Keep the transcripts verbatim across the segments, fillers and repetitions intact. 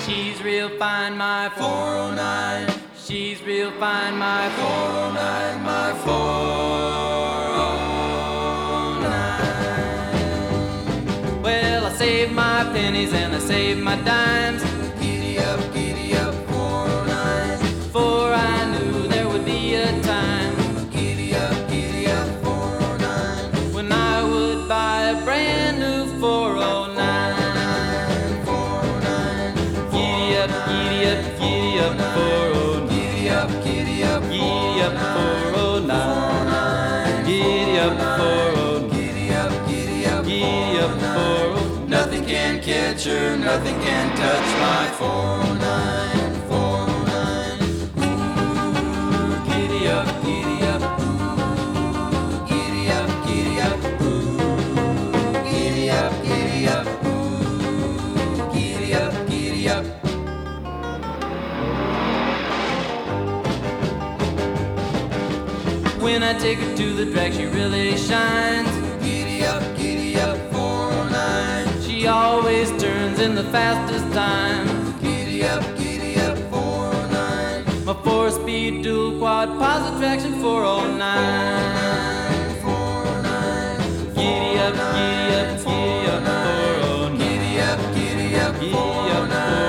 She's real fine, my four oh nine. She's real fine, my four oh nine, my four oh nine. Well, I saved my pennies and I saved my dimes. Giddy up, giddy up, four oh nine. For I knew there would be a time. Giddy up, giddy up, four oh nine. When I would buy a brand new four oh nine. Giddy up, giddy up, giddy up, four oh nine. Giddy up, giddy up, giddy up, four oh nine. Giddy up, four oh nine. Giddy up, giddy up, giddy up, four oh nine. Nothing can catch her, nothing can touch my four oh nine, four oh nine. Ooh, giddy up, giddy up, ooh, giddy up, giddy up, ooh, giddy up, giddy up, ooh, giddy up, giddy up. When I take her to the track, she really shines. Giddy up, giddy up, four oh nine. She always turns in the fastest time. Giddy up, giddy up, four oh nine. My four-speed dual quad positive traction four oh nine. four oh nine. Giddy up, giddy up, giddy up, four oh nine. Giddy up, giddy up, giddy up, four oh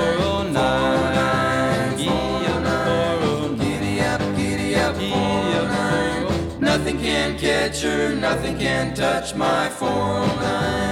nine. Giddy up, four oh nine. Giddy up, giddy up, giddy up. Nothing can catch her, nothing can touch my four oh nine.